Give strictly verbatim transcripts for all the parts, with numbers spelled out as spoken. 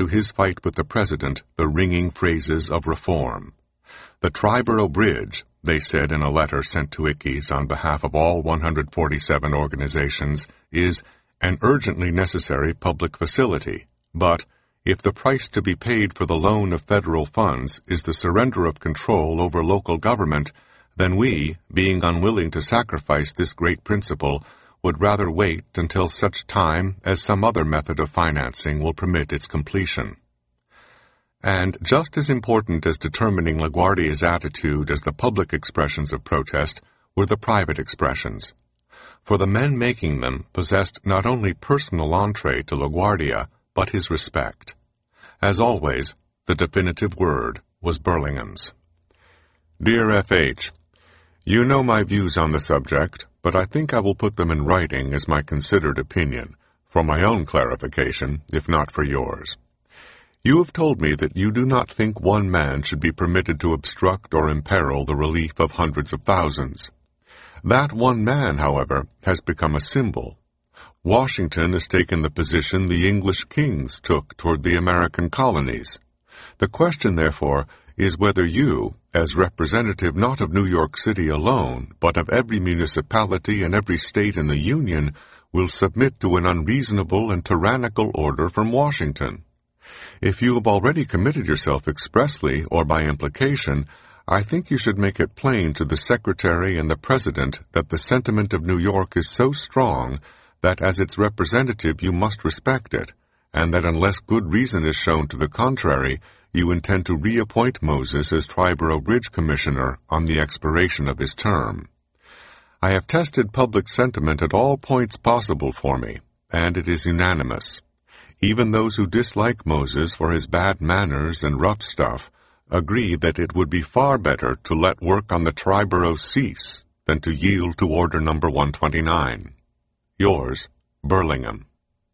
to his fight with the President the ringing phrases of reform. The Triborough Bridge, they said in a letter sent to Ickes on behalf of all one hundred forty-seven organizations, is an urgently necessary public facility, but if the price to be paid for the loan of federal funds is the surrender of control over local government, then we, being unwilling to sacrifice this great principle, would rather wait until such time as some other method of financing will permit its completion. And just as important as determining LaGuardia's attitude as the public expressions of protest were the private expressions. For the men making them possessed not only personal entree to LaGuardia, but his respect. As always, the definitive word was Burlingham's. Dear F H, you know my views on the subject, but I think I will put them in writing as my considered opinion, for my own clarification, if not for yours. You have told me that you do not think one man should be permitted to obstruct or imperil the relief of hundreds of thousands. That one man, however, has become a symbol. Washington has taken the position the English kings took toward the American colonies. The question, therefore, is whether you, as representative not of New York City alone, but of every municipality and every state in the Union, will submit to an unreasonable and tyrannical order from Washington. If you have already committed yourself expressly or by implication, I think you should make it plain to the Secretary and the President that the sentiment of New York is so strong that as its representative you must respect it, and that unless good reason is shown to the contrary, you intend to reappoint Moses as Triborough Bridge Commissioner on the expiration of his term. I have tested public sentiment at all points possible for me, and it is unanimous. Even those who dislike Moses for his bad manners and rough stuff agree that it would be far better to let work on the Triborough cease than to yield to Order Number one twenty-nine. Yours, Burlingham.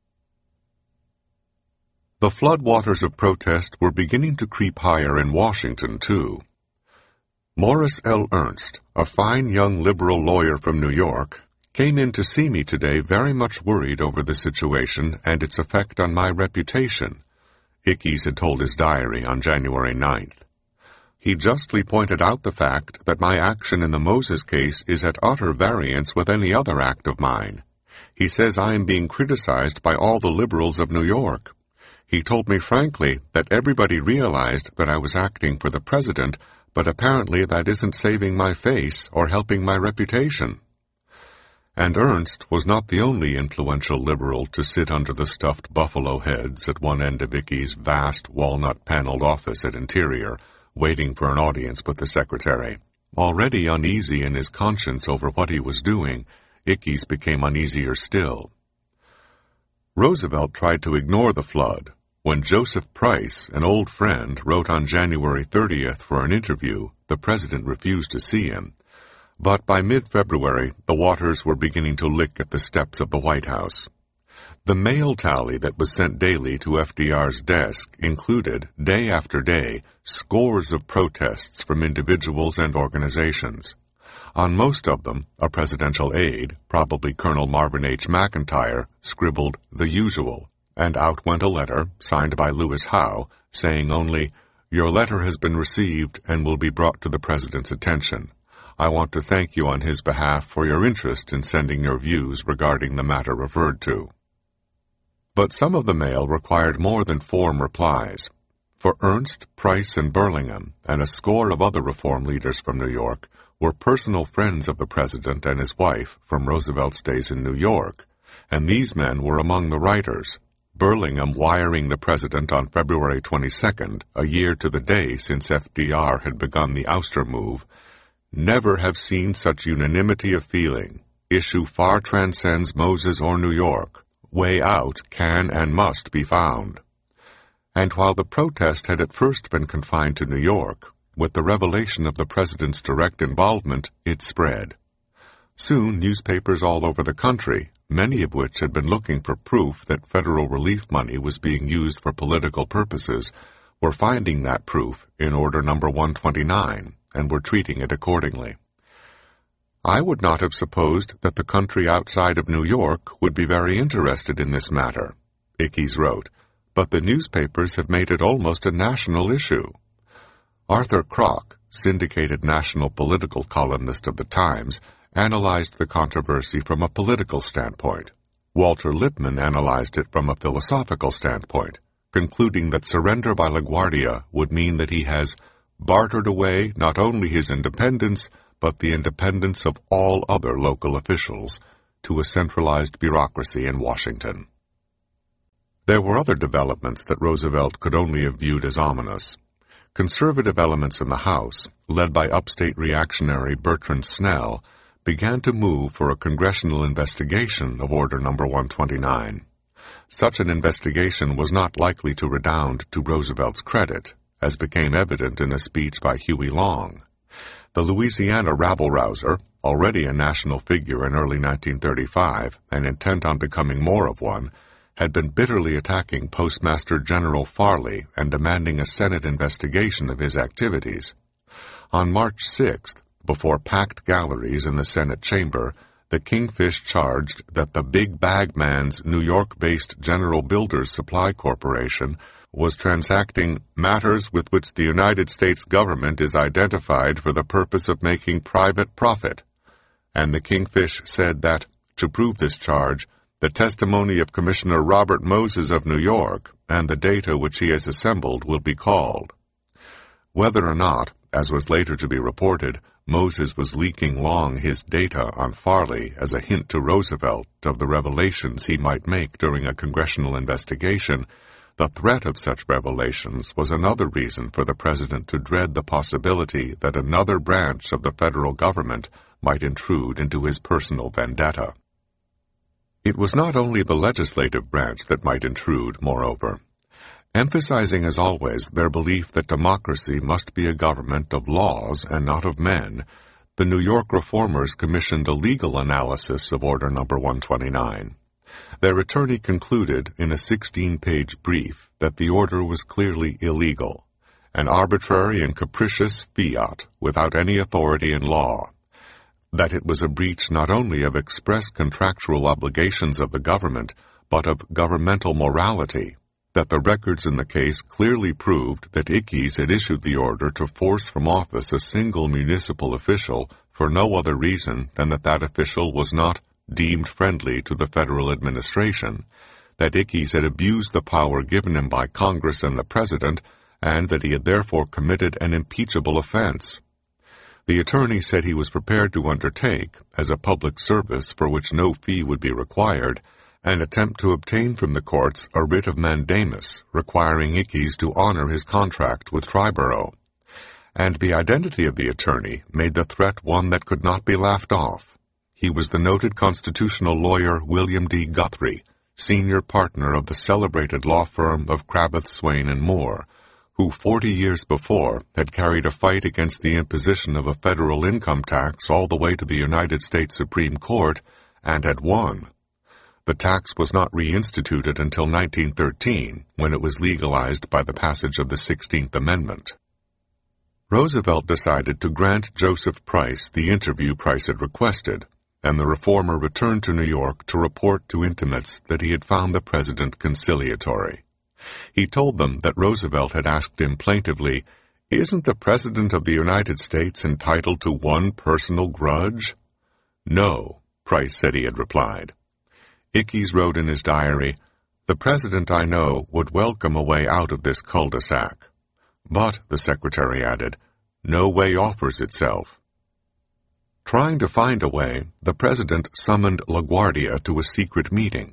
The floodwaters of protest were beginning to creep higher in Washington, too. Morris L. Ernst, a fine young liberal lawyer from New York, came in to see me today very much worried over the situation and its effect on my reputation, Ickes had told his diary on January ninth. He justly pointed out the fact that my action in the Moses case is at utter variance with any other act of mine. He says I am being criticized by all the liberals of New York. He told me frankly that everybody realized that I was acting for the president, but apparently that isn't saving my face or helping my reputation. And Ernst was not the only influential liberal to sit under the stuffed buffalo heads at one end of Ickes' vast walnut-paneled office at Interior, waiting for an audience with the secretary. Already uneasy in his conscience over what he was doing, Ickes became uneasier still. Roosevelt tried to ignore the flood. When Joseph Price, an old friend, wrote on January thirtieth for an interview, the president refused to see him. But by mid-February, the waters were beginning to lick at the steps of the White House. The mail tally that was sent daily to F D R's desk included, day after day, scores of protests from individuals and organizations. On most of them, a presidential aide, probably Colonel Marvin H. McIntyre, scribbled the usual, and out went a letter, signed by Lewis Howe, saying only, "Your letter has been received and will be brought to the President's attention. I want to thank you on his behalf for your interest in sending your views regarding the matter referred to." But some of the mail required more than form replies. For Ernst, Price, and Burlingham, and a score of other reform leaders from New York, were personal friends of the President and his wife from Roosevelt's days in New York, and these men were among the writers, Burlingham wiring the President on February twenty-second, a year to the day since F D R had begun the ouster move, "Never have seen such unanimity of feeling. Issue far transcends Moses or New York. Way out can and must be found." And while the protest had at first been confined to New York, with the revelation of the President's direct involvement, it spread. Soon newspapers all over the country, many of which had been looking for proof that federal relief money was being used for political purposes, were finding that proof in Order Number one twenty-nine, and were treating it accordingly. I would not have supposed that the country outside of New York would be very interested in this matter, Ickes wrote, but the newspapers have made it almost a national issue. Arthur Kroc, syndicated national political columnist of the Times, analyzed the controversy from a political standpoint. Walter Lippmann analyzed it from a philosophical standpoint, concluding that surrender by LaGuardia would mean that he has bartered away not only his independence, but the independence of all other local officials, to a centralized bureaucracy in Washington. There were other developments that Roosevelt could only have viewed as ominous. Conservative elements in the House, led by upstate reactionary Bertrand Snell, began to move for a congressional investigation of Order Number one twenty-nine. Such an investigation was not likely to redound to Roosevelt's credit, as became evident in a speech by Huey Long. The Louisiana rabble-rouser, already a national figure in early nineteen thirty-five and intent on becoming more of one, had been bitterly attacking Postmaster General Farley and demanding a Senate investigation of his activities. On March sixth, before packed galleries in the Senate chamber, the Kingfish charged that the Big Bag Man's New York-based General Builders Supply Corporation was transacting matters with which the United States government is identified for the purpose of making private profit. And the Kingfish said that, to prove this charge, the testimony of Commissioner Robert Moses of New York and the data which he has assembled will be called. Whether or not, as was later to be reported, Moses was leaking Long his data on Farley as a hint to Roosevelt of the revelations he might make during a congressional investigation, the threat of such revelations was another reason for the president to dread the possibility that another branch of the federal government might intrude into his personal vendetta. It was not only the legislative branch that might intrude, moreover. Emphasizing as always their belief that democracy must be a government of laws and not of men, the New York reformers commissioned a legal analysis of Order Number one twenty-nine. Their attorney concluded in a sixteen-page brief that the order was clearly illegal, an arbitrary and capricious fiat without any authority in law, that it was a breach not only of express contractual obligations of the government, but of governmental morality, that the records in the case clearly proved that Ickes had issued the order to force from office a single municipal official for no other reason than that that official was not deemed friendly to the federal administration, that Ickes had abused the power given him by Congress and the President, and that he had therefore committed an impeachable offense. The attorney said he was prepared to undertake, as a public service for which no fee would be required, an attempt to obtain from the courts a writ of mandamus requiring Ickes to honor his contract with Triborough. And the identity of the attorney made the threat one that could not be laughed off. He was the noted constitutional lawyer William D. Guthrie, senior partner of the celebrated law firm of Crabeth, Swain and Moore, who forty years before had carried a fight against the imposition of a federal income tax all the way to the United States Supreme Court, and had won. The tax was not reinstituted until nineteen thirteen, when it was legalized by the passage of the sixteenth Amendment. Roosevelt decided to grant Joseph Price the interview Price had requested, and the reformer returned to New York to report to intimates that he had found the president conciliatory. He told them that Roosevelt had asked him plaintively, "Isn't the President of the United States entitled to one personal grudge?" "No," Price said he had replied. Ickes wrote in his diary, "The President, I know, would welcome a way out of this cul-de-sac. But," the secretary added, "no way offers itself." Trying to find a way, the President summoned LaGuardia to a secret meeting.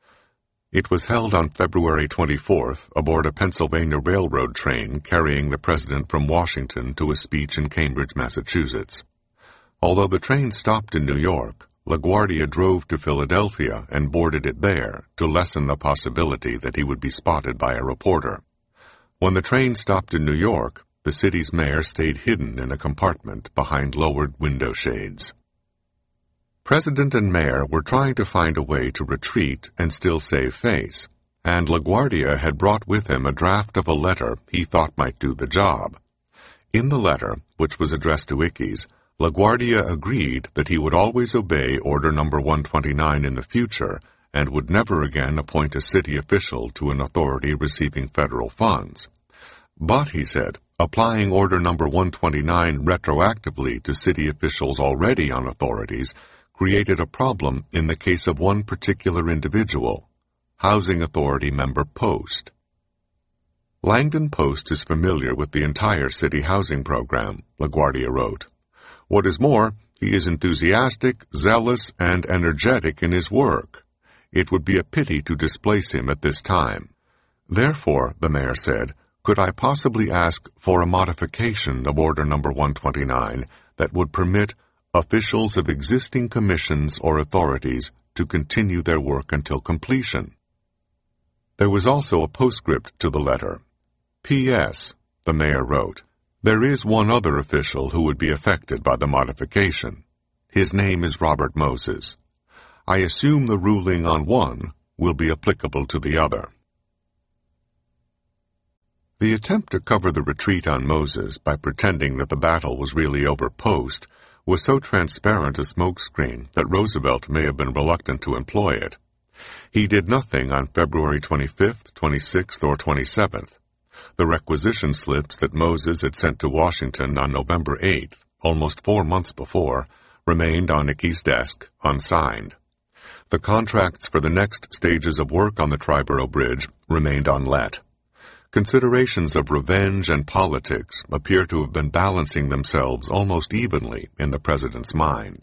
It was held on February twenty-fourth aboard a Pennsylvania Railroad train carrying the President from Washington to a speech in Cambridge, Massachusetts. Although the train stopped in New York, LaGuardia drove to Philadelphia and boarded it there to lessen the possibility that he would be spotted by a reporter. When the train stopped in New York, the city's mayor stayed hidden in a compartment behind lowered window shades. President and mayor were trying to find a way to retreat and still save face, and LaGuardia had brought with him a draft of a letter he thought might do the job. In the letter, which was addressed to Ickes, LaGuardia agreed that he would always obey Order Number one twenty-nine in the future, and would never again appoint a city official to an authority receiving federal funds. But, he said, applying Order Number one twenty-nine retroactively to city officials already on authorities created a problem in the case of one particular individual, Housing Authority member Post. Langdon Post is familiar with the entire city housing program, LaGuardia wrote. What is more, he is enthusiastic, zealous, and energetic in his work. It would be a pity to displace him at this time. Therefore, the mayor said, could I possibly ask for a modification of Order Number one twenty-nine that would permit officials of existing commissions or authorities to continue their work until completion? There was also a postscript to the letter. P S, the mayor wrote, there is one other official who would be affected by the modification. His name is Robert Moses. I assume the ruling on one will be applicable to the other. The attempt to cover the retreat on Moses by pretending that the battle was really over Post was so transparent a smokescreen that Roosevelt may have been reluctant to employ it. He did nothing on February twenty-fifth, twenty-sixth, or twenty-seventh. The requisition slips that Moses had sent to Washington on November eighth, almost four months before, remained on Ickes' desk, unsigned. The contracts for the next stages of work on the Triborough Bridge remained unlet. Considerations of revenge and politics appear to have been balancing themselves almost evenly in the president's mind.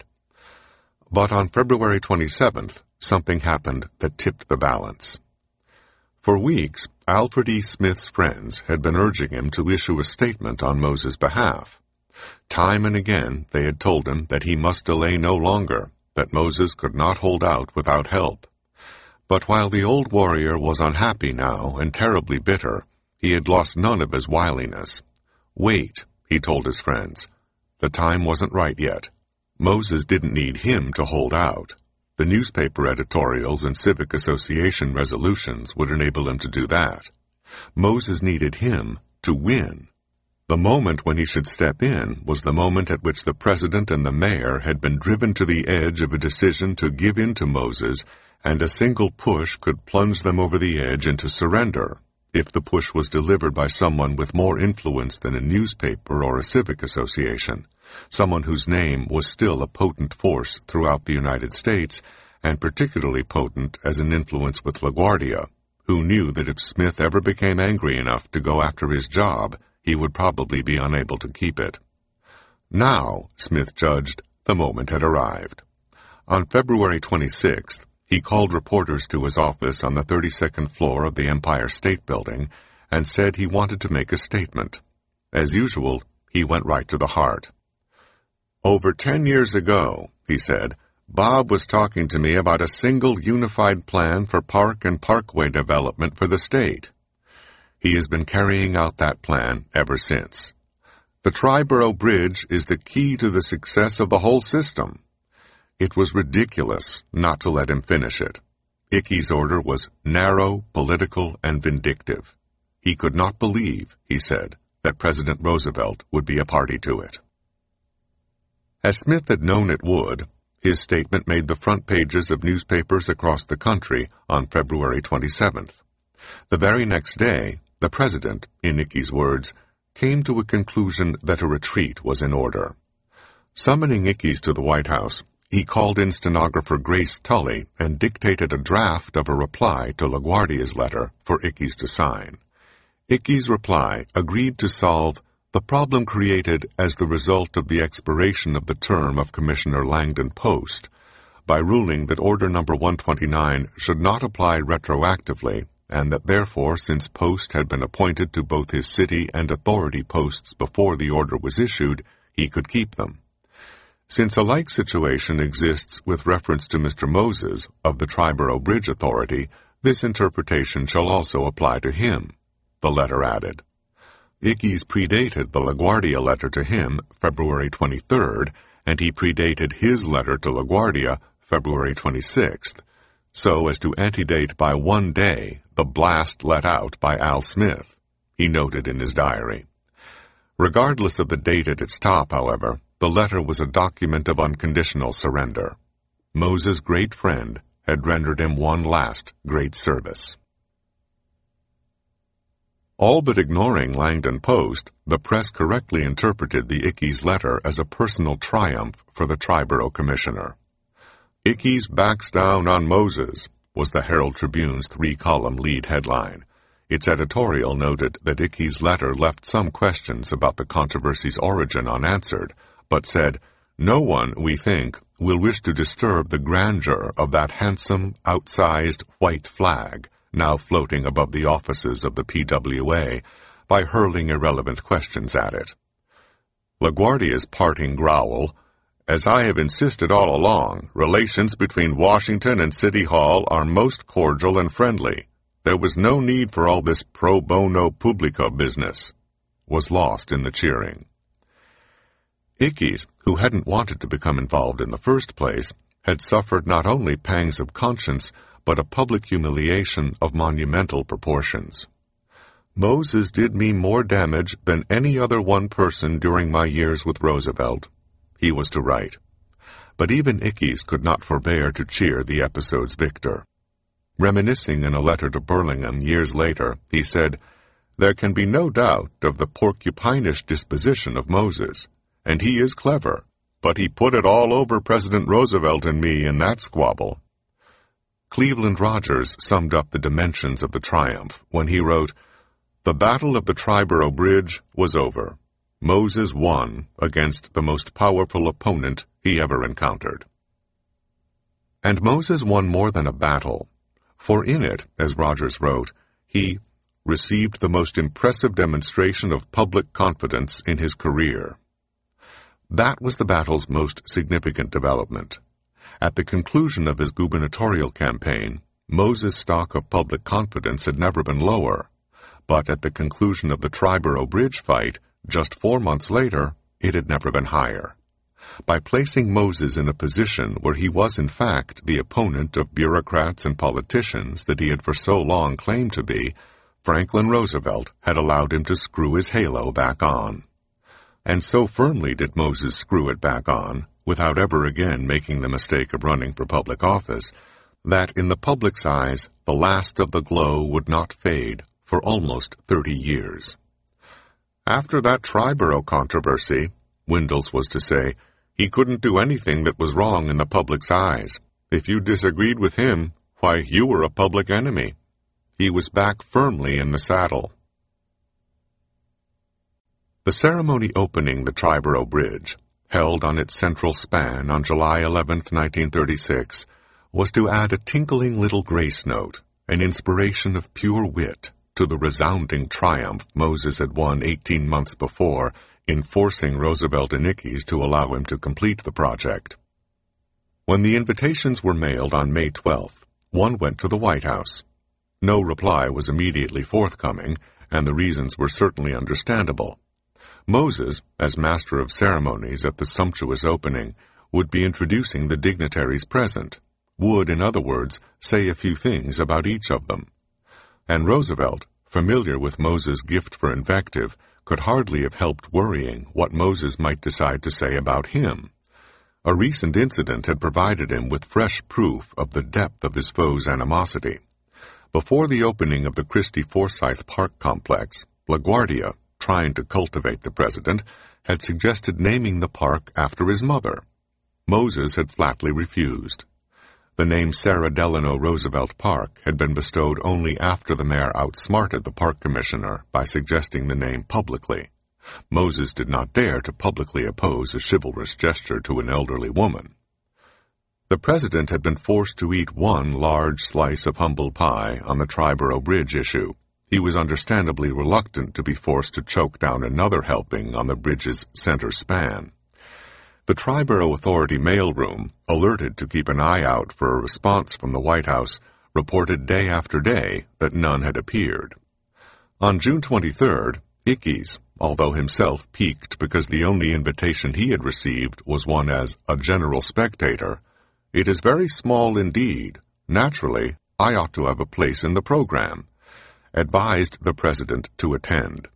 But on February twenty-seventh, something happened that tipped the balance. For weeks, Alfred E. Smith's friends had been urging him to issue a statement on Moses' behalf. Time and again they had told him that he must delay no longer, that Moses could not hold out without help. But while the old warrior was unhappy now and terribly bitter, he had lost none of his wiliness. Wait, he told his friends. The time wasn't right yet. Moses didn't need him to hold out. The newspaper editorials and civic association resolutions would enable him to do that. Moses needed him to win. The moment when he should step in was the moment at which the president and the mayor had been driven to the edge of a decision to give in to Moses, and a single push could plunge them over the edge into surrender, if the push was delivered by someone with more influence than a newspaper or a civic association, someone whose name was still a potent force throughout the United States, and particularly potent as an influence with LaGuardia, who knew that if Smith ever became angry enough to go after his job, he would probably be unable to keep it. Now, Smith judged, the moment had arrived. On February twenty-sixth, he called reporters to his office on the thirty-second floor of the Empire State Building and said he wanted to make a statement. As usual, he went right to the heart. Over ten years ago, he said, Bob was talking to me about a single unified plan for park and parkway development for the state. He has been carrying out that plan ever since. The Triborough Bridge is the key to the success of the whole system. It was ridiculous not to let him finish it. Ickes' order was narrow, political, and vindictive. He could not believe, he said, that President Roosevelt would be a party to it. As Smith had known it would, his statement made the front pages of newspapers across the country on February twenty-seventh. The very next day, the president, in Ickes' words, came to a conclusion that a retreat was in order. Summoning Ickes to the White House, he called in stenographer Grace Tully and dictated a draft of a reply to LaGuardia's letter for Ickes to sign. Ickes' reply agreed to solve the problem created as the result of the expiration of the term of Commissioner Langdon Post by ruling that Order Number one twenty-nine should not apply retroactively, and that therefore, since Post had been appointed to both his city and authority posts before the order was issued, he could keep them. Since a like situation exists with reference to Mister Moses of the Triborough Bridge Authority, this interpretation shall also apply to him, the letter added. Ickes predated the LaGuardia letter to him, February twenty-third, and he predated his letter to LaGuardia, February twenty-sixth, so as to antedate by one day the blast let out by Al Smith, he noted in his diary. Regardless of the date at its top, however, the letter was a document of unconditional surrender. Moses' great friend had rendered him one last great service. All but ignoring Langdon Post, the press correctly interpreted the Ickes letter as a personal triumph for the Triborough commissioner. "Ickes backs down on Moses," was the Herald Tribune's three-column lead headline. Its editorial noted that Ickes' letter left some questions about the controversy's origin unanswered, but said, "No one, we think, will wish to disturb the grandeur of that handsome, outsized white flag now floating above the offices of the P W A by hurling irrelevant questions at it." LaGuardia's parting growl, "As I have insisted all along, relations between Washington and City Hall are most cordial and friendly. There was no need for all this pro bono publico business," was lost in the cheering. Ickes, who hadn't wanted to become involved in the first place, had suffered not only pangs of conscience, but a public humiliation of monumental proportions. "Moses did me more damage than any other one person during my years with Roosevelt," he was to write. But even Ickes could not forbear to cheer the episode's victor. Reminiscing in a letter to Burlingame years later, he said, "There can be no doubt of the porcupinish disposition of Moses, and he is clever, but he put it all over President Roosevelt and me in that squabble." Cleveland Rogers summed up the dimensions of the triumph when he wrote, "The Battle of the Triborough Bridge was over. Moses won against the most powerful opponent he ever encountered." And Moses won more than a battle, for in it, as Rogers wrote, he received the most impressive demonstration of public confidence in his career. That was the battle's most significant development. At the conclusion of his gubernatorial campaign, Moses' stock of public confidence had never been lower, but at the conclusion of the Triborough Bridge fight, just four months later, it had never been higher. By placing Moses in a position where he was in fact the opponent of bureaucrats and politicians that he had for so long claimed to be, Franklin Roosevelt had allowed him to screw his halo back on. And so firmly did Moses screw it back on, without ever again making the mistake of running for public office, that in the public's eyes the last of the glow would not fade for almost thirty years. After that Triborough controversy, Windels was to say, he couldn't do anything that was wrong in the public's eyes. If you disagreed with him, why, you were a public enemy. He was back firmly in the saddle. The ceremony opening the Triborough Bridge, held on its central span on July eleventh, nineteen thirty-six, was to add a tinkling little grace note, an inspiration of pure wit, to the resounding triumph Moses had won eighteen months before in forcing Roosevelt and Ickes to allow him to complete the project. When the invitations were mailed on May twelfth, one went to the White House. No reply was immediately forthcoming, and the reasons were certainly understandable. Moses, as master of ceremonies at the sumptuous opening, would be introducing the dignitaries present, would, in other words, say a few things about each of them. And Roosevelt, familiar with Moses' gift for invective, could hardly have helped worrying what Moses might decide to say about him. A recent incident had provided him with fresh proof of the depth of his foe's animosity. Before the opening of the Christie Forsyth Park complex, LaGuardia, trying to cultivate the president, had suggested naming the park after his mother. Moses had flatly refused. The name Sarah Delano Roosevelt Park had been bestowed only after the mayor outsmarted the park commissioner by suggesting the name publicly. Moses did not dare to publicly oppose a chivalrous gesture to an elderly woman. The president had been forced to eat one large slice of humble pie on the Triborough Bridge issue. He was understandably reluctant to be forced to choke down another helping on the bridge's center span. The Triborough Authority mailroom, alerted to keep an eye out for a response from the White House, reported day after day that none had appeared. On June twenty-third, Ickes, although himself piqued because the only invitation he had received was one as a general spectator, "It is very small indeed. Naturally, I ought to have a place in the program," advised the president to attend.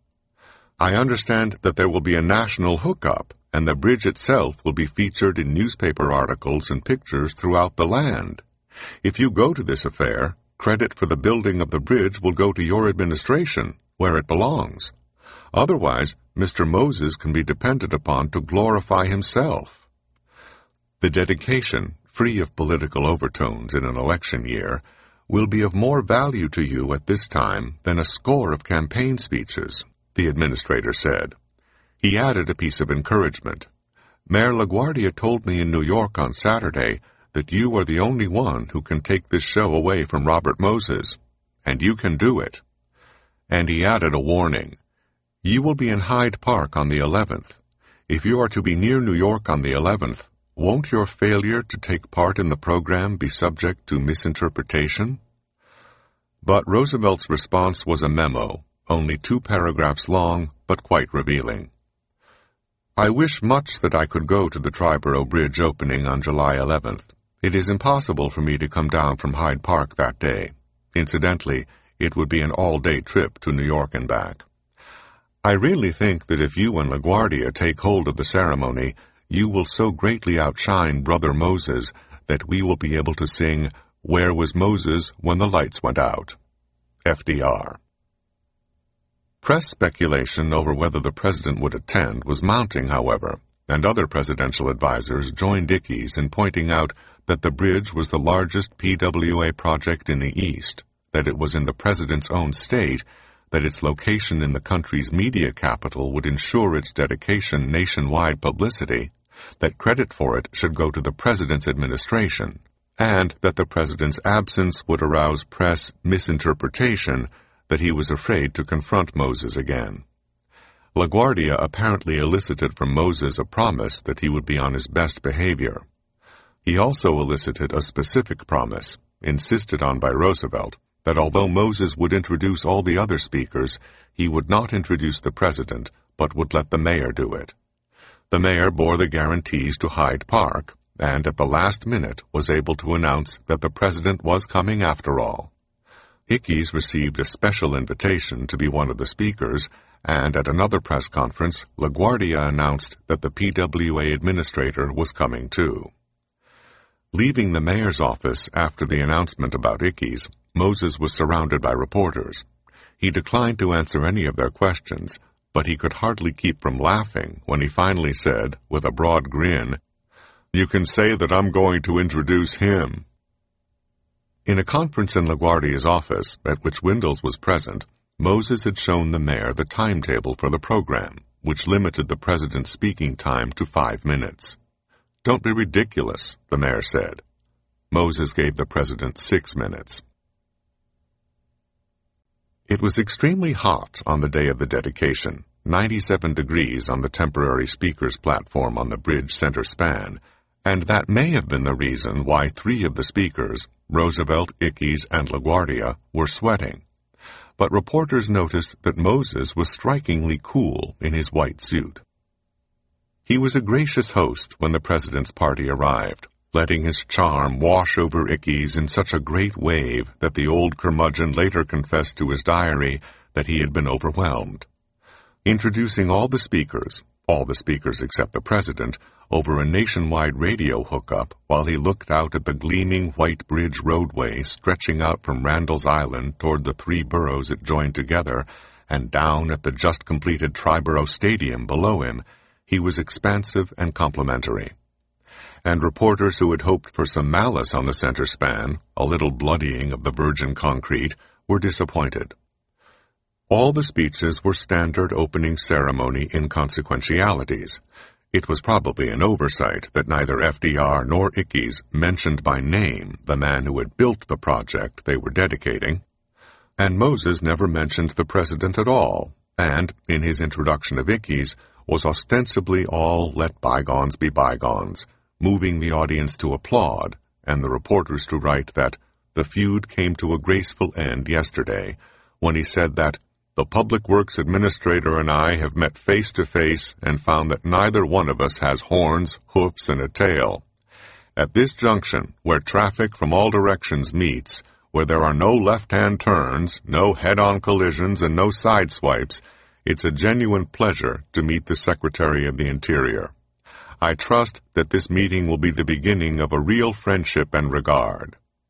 "I understand that there will be a national hookup, and the bridge itself will be featured in newspaper articles and pictures throughout the land," If you go to this affair, credit for the building of the bridge will go to your administration, where it belongs. Otherwise, Mister Moses can be depended upon to glorify himself. The dedication, free of political overtones in an election year, will be of more value to you at this time than a score of campaign speeches, the administrator said. He added a piece of encouragement. Mayor LaGuardia told me in New York on Saturday that you are the only one who can take this show away from Robert Moses, and you can do it. And he added a warning. You will be in Hyde Park on the eleventh. If you are to be near New York on the eleventh, won't your failure to take part in the program be subject to misinterpretation? But Roosevelt's response was a memo, only two paragraphs long, but quite revealing. I wish much that I could go to the Triborough Bridge opening on July eleventh. It is impossible for me to come down from Hyde Park that day. Incidentally, it would be an all-day trip to New York and back. I really think that if you and LaGuardia take hold of the ceremony, you will so greatly outshine Brother Moses that we will be able to sing, Where Was Moses When the Lights Went Out? F D R. Press speculation over whether the president would attend was mounting, however, and other presidential advisers joined Ickes in pointing out that the bridge was the largest P W A project in the East, that it was in the president's own state, that its location in the country's media capital would ensure its dedication nationwide publicity, that credit for it should go to the president's administration, and that the president's absence would arouse press misinterpretation that he was afraid to confront Moses again. LaGuardia apparently elicited from Moses a promise that he would be on his best behavior. He also elicited a specific promise, insisted on by Roosevelt, that although Moses would introduce all the other speakers, he would not introduce the president, but would let the mayor do it. The mayor bore the guarantees to Hyde Park, and at the last minute was able to announce that the president was coming after all. Ickes received a special invitation to be one of the speakers, and at another press conference, LaGuardia announced that the P W A administrator was coming too. Leaving the mayor's office after the announcement about Ickes, Moses was surrounded by reporters. He declined to answer any of their questions, but he could hardly keep from laughing when he finally said, with a broad grin, You can say that I'm going to introduce him. In a conference in LaGuardia's office, at which Windels was present, Moses had shown the mayor the timetable for the program, which limited the president's speaking time to five minutes. Don't be ridiculous, the mayor said. Moses gave the president six minutes. It was extremely hot on the day of the dedication, ninety-seven degrees on the temporary speaker's platform on the bridge center span, and that may have been the reason why three of the speakers, Roosevelt, Ickes, and LaGuardia, were sweating. But reporters noticed that Moses was strikingly cool in his white suit. He was a gracious host when the president's party arrived, letting his charm wash over Ickes in such a great wave that the old curmudgeon later confessed to his diary that he had been overwhelmed. Introducing all the speakers, all the speakers except the president, over a nationwide radio hookup while he looked out at the gleaming white bridge roadway stretching out from Randall's Island toward the three boroughs it joined together, and down at the just-completed Triborough Stadium below him, he was expansive and complimentary. And reporters who had hoped for some malice on the center span, a little bloodying of the virgin concrete, were disappointed. All the speeches were standard opening ceremony inconsequentialities. It was probably an oversight that neither F D R nor Ickes mentioned by name the man who had built the project they were dedicating, and Moses never mentioned the president at all, and, in his introduction of Ickes, was ostensibly all let bygones be bygones, moving the audience to applaud, and the reporters to write that the feud came to a graceful end yesterday, when he said that the Public Works Administrator and I have met face to face and found that neither one of us has horns, hoofs, and a tail. At this junction, where traffic from all directions meets, where there are no left-hand turns, no head-on collisions, and no side swipes, it's a genuine pleasure to meet the Secretary of the Interior. I trust that this meeting will be the beginning of a real friendship and regard.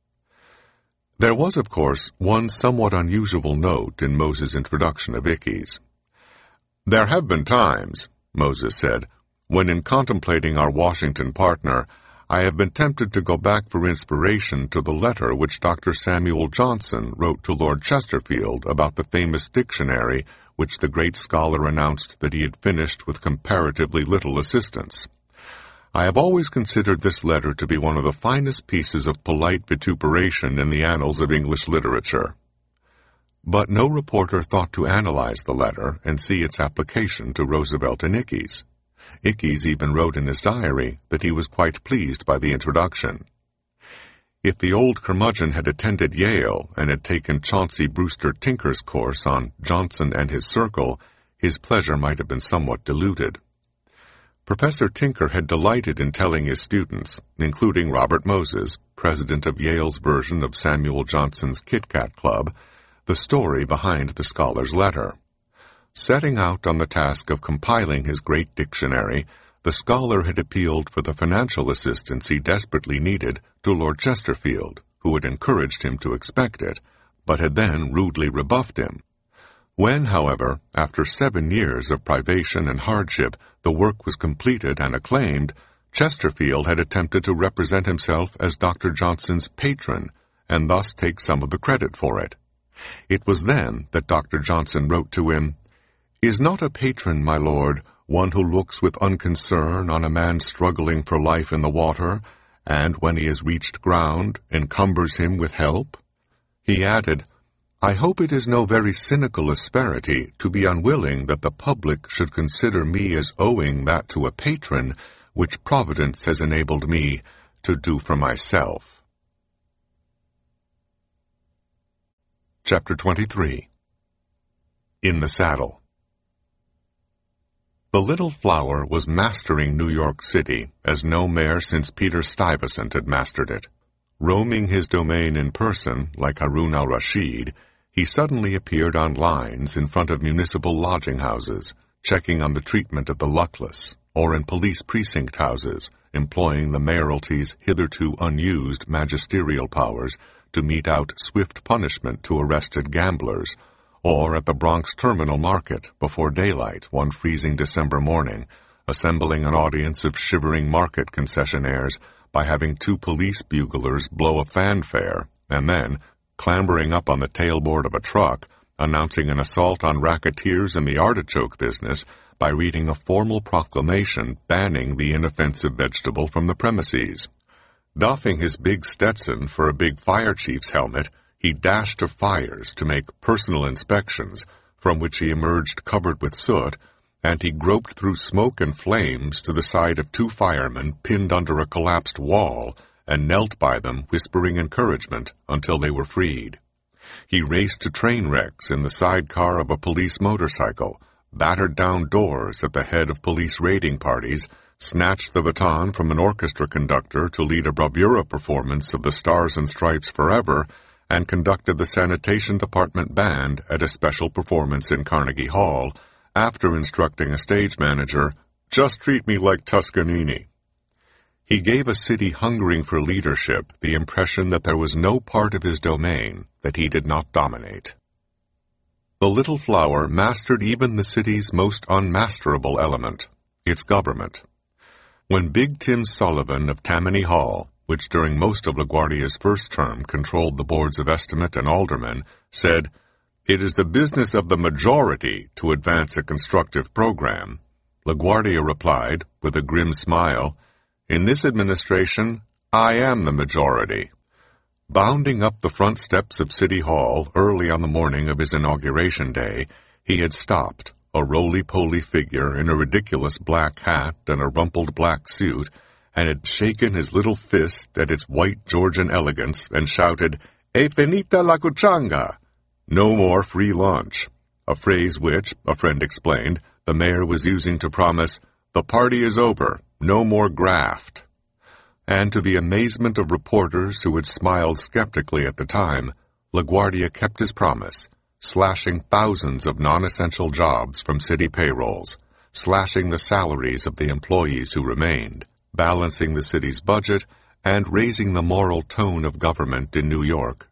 There was, of course, one somewhat unusual note in Moses' introduction of Ickes. "There have been times," Moses said, "when in contemplating our Washington partner, I have been tempted to go back for inspiration to the letter which Doctor Samuel Johnson wrote to Lord Chesterfield about the famous dictionary which the great scholar announced that he had finished with comparatively little assistance. I have always considered this letter to be one of the finest pieces of polite vituperation in the annals of English literature." But no reporter thought to analyze the letter and see its application to Roosevelt and Ickes. Ickes even wrote in his diary that he was quite pleased by the introduction. If the old curmudgeon had attended Yale and had taken Chauncey Brewster Tinker's course on Johnson and his Circle, his pleasure might have been somewhat diluted. Professor Tinker had delighted in telling his students, including Robert Moses, president of Yale's version of Samuel Johnson's Kit Kat Club, the story behind the scholar's letter. Setting out on the task of compiling his great dictionary, the scholar had appealed for the financial assistance he desperately needed to Lord Chesterfield, who had encouraged him to expect it, but had then rudely rebuffed him. When, however, after seven years of privation and hardship, the work was completed and acclaimed, Chesterfield had attempted to represent himself as Doctor Johnson's patron, and thus take some of the credit for it. It was then that Doctor Johnson wrote to him, "Is not a patron, my lord, one who looks with unconcern on a man struggling for life in the water, and when he has reached ground, encumbers him with help?" He added, "I hope it is no very cynical asperity to be unwilling that the public should consider me as owing that to a patron which Providence has enabled me to do for myself." Chapter twenty-three. In the Saddle. The Little Flower was mastering New York City as no mayor since Peter Stuyvesant had mastered it. Roaming his domain in person, like Harun al-Rashid, he suddenly appeared on lines in front of municipal lodging houses, checking on the treatment of the luckless, or in police precinct houses, employing the mayoralty's hitherto unused magisterial powers to mete out swift punishment to arrested gamblers, or at the Bronx Terminal Market before daylight one freezing December morning, assembling an audience of shivering market concessionaires by having two police buglers blow a fanfare, and then, clambering up on the tailboard of a truck, announcing an assault on racketeers in the artichoke business by reading a formal proclamation banning the inoffensive vegetable from the premises. Doffing his big Stetson for a big fire chief's helmet, he dashed to fires to make personal inspections, from which he emerged covered with soot, and he groped through smoke and flames to the side of two firemen pinned under a collapsed wall, and knelt by them, whispering encouragement, until they were freed. He raced to train wrecks in the sidecar of a police motorcycle, battered down doors at the head of police raiding parties, snatched the baton from an orchestra conductor to lead a bravura performance of the Stars and Stripes Forever, and conducted the sanitation department band at a special performance in Carnegie Hall, after instructing a stage manager, "Just treat me like Toscanini." He gave a city hungering for leadership the impression that there was no part of his domain that he did not dominate. The Little Flower mastered even the city's most unmasterable element, its government. When Big Tim Sullivan of Tammany Hall, which during most of LaGuardia's first term controlled the boards of estimate and aldermen, said, "It is the business of the majority to advance a constructive program," LaGuardia replied, with a grim smile, "In this administration, I am the majority." Bounding up the front steps of City Hall early on the morning of his inauguration day, he had stopped, a roly-poly figure in a ridiculous black hat and a rumpled black suit, and had shaken his little fist at its white Georgian elegance and shouted, "E finita la cuchanga!" No more free lunch, a phrase which, a friend explained, the mayor was using to promise, "The party is over, no more graft." And to the amazement of reporters who had smiled skeptically at the time, LaGuardia kept his promise, slashing thousands of non-essential jobs from city payrolls, slashing the salaries of the employees who remained, balancing the city's budget, and raising the moral tone of government in New York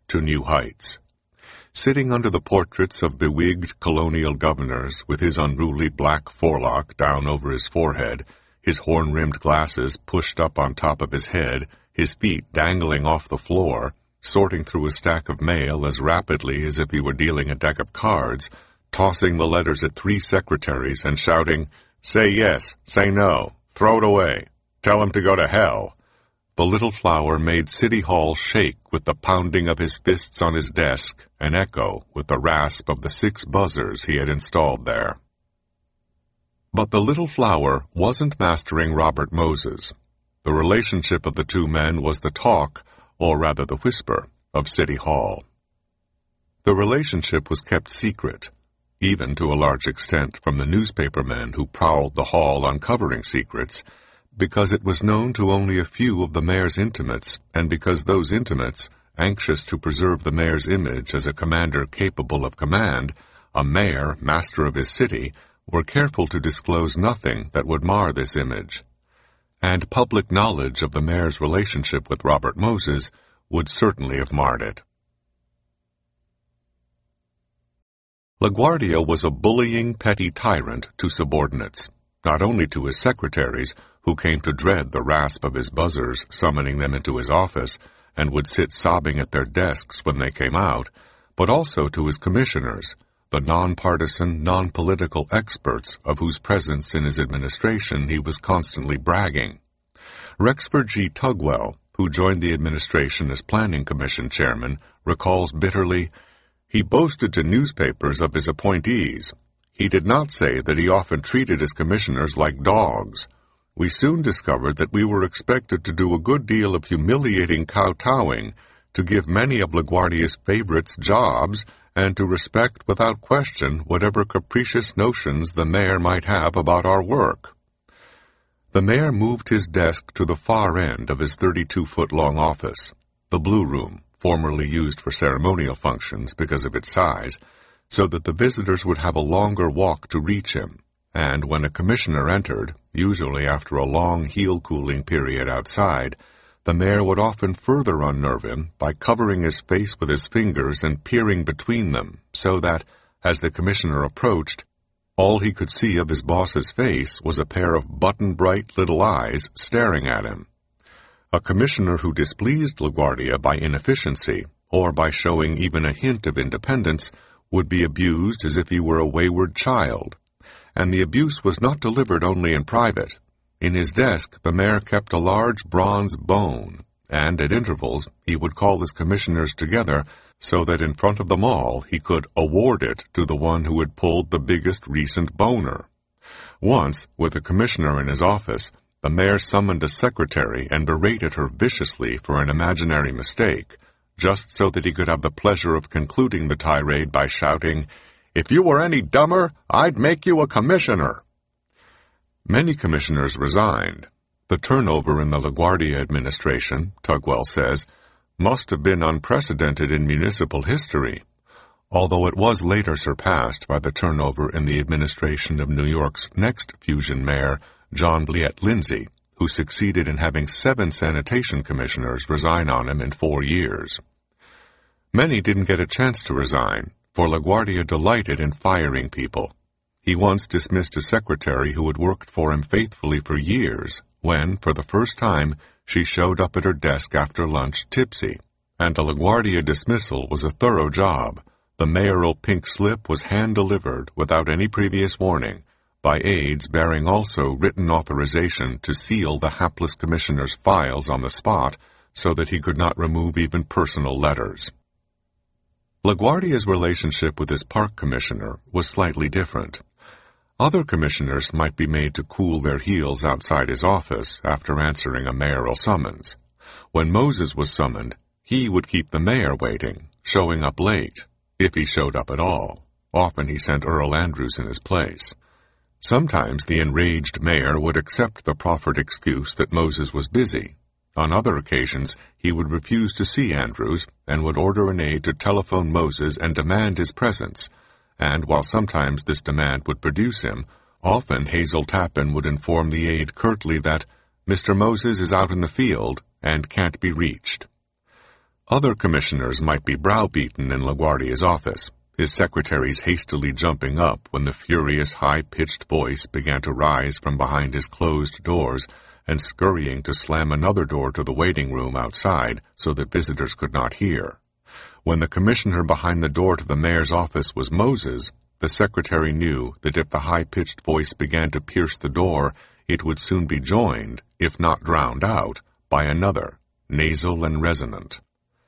to new heights. Sitting under the portraits of bewigged colonial governors, with his unruly black forelock down over his forehead, his horn-rimmed glasses pushed up on top of his head, his feet dangling off the floor, sorting through a stack of mail as rapidly as if he were dealing a deck of cards, tossing the letters at three secretaries and shouting, "Say yes, say no, throw it away, tell him to go to hell," the little flower made City Hall shake with the pounding of his fists on his desk and echo with the rasp of the six buzzers he had installed there. But the little flower wasn't mastering Robert Moses. The relationship of the two men was the talk, or rather the whisper, of City Hall. The relationship was kept secret, even to a large extent from the newspaper men who prowled the hall uncovering secrets, because it was known to only a few of the mayor's intimates, and because those intimates, anxious to preserve the mayor's image as a commander capable of command, a mayor master of his city, were careful to disclose nothing that would mar this image. And public knowledge of the mayor's relationship with Robert Moses would certainly have marred it. LaGuardia was a bullying, petty tyrant to subordinates, not only to his secretaries, who came to dread the rasp of his buzzers summoning them into his office and would sit sobbing at their desks when they came out, but also to his commissioners, the non-partisan, non-political experts of whose presence in his administration he was constantly bragging. Rexford G. Tugwell, who joined the administration as Planning Commission chairman, recalls bitterly, "He boasted to newspapers of his appointees. He did not say that he often treated his commissioners like dogs. We soon discovered that we were expected to do a good deal of humiliating kowtowing, to give many of LaGuardia's favorites jobs, and to respect without question whatever capricious notions the mayor might have about our work." The mayor moved his desk to the far end of his thirty-two-foot-long office, the Blue Room, formerly used for ceremonial functions because of its size, so that the visitors would have a longer walk to reach him, and when a commissioner entered, usually after a long heel-cooling period outside, the mayor would often further unnerve him by covering his face with his fingers and peering between them, so that, as the commissioner approached, all he could see of his boss's face was a pair of button-bright little eyes staring at him. A commissioner who displeased LaGuardia by inefficiency, or by showing even a hint of independence, would be abused as if he were a wayward child. And the abuse was not delivered only in private. In his desk the mayor kept a large bronze bone, and at intervals he would call his commissioners together so that in front of them all he could award it to the one who had pulled the biggest recent boner. Once, with a commissioner in his office, the mayor summoned a secretary and berated her viciously for an imaginary mistake, just so that he could have the pleasure of concluding the tirade by shouting, "If you were any dumber, I'd make you a commissioner." Many commissioners resigned. The turnover in the LaGuardia administration, Tugwell says, must have been unprecedented in municipal history, although it was later surpassed by the turnover in the administration of New York's next fusion mayor, John Bliet Lindsay, who succeeded in having seven sanitation commissioners resign on him in four years. Many didn't get a chance to resign, for LaGuardia delighted in firing people. He once dismissed a secretary who had worked for him faithfully for years, when, for the first time, she showed up at her desk after lunch tipsy, and a LaGuardia dismissal was a thorough job. The mayoral pink slip was hand-delivered without any previous warning, by aides bearing also written authorization to seal the hapless commissioner's files on the spot so that he could not remove even personal letters. LaGuardia's relationship with his park commissioner was slightly different. Other commissioners might be made to cool their heels outside his office after answering a mayoral summons. When Moses was summoned, he would keep the mayor waiting, showing up late, if he showed up at all. Often he sent Earl Andrews in his place. Sometimes the enraged mayor would accept the proffered excuse that Moses was busy. On other occasions, he would refuse to see Andrews and would order an aide to telephone Moses and demand his presence. And while sometimes this demand would produce him, often Hazel Tappan would inform the aide curtly that Mister Moses is out in the field and can't be reached. Other commissioners might be browbeaten in LaGuardia's office, his secretaries hastily jumping up when the furious, high-pitched voice began to rise from behind his closed doors and scurrying to slam another door to the waiting room outside so that visitors could not hear. When the commissioner behind the door to the mayor's office was Moses, the secretary knew that if the high-pitched voice began to pierce the door, it would soon be joined, if not drowned out, by another, nasal and resonant.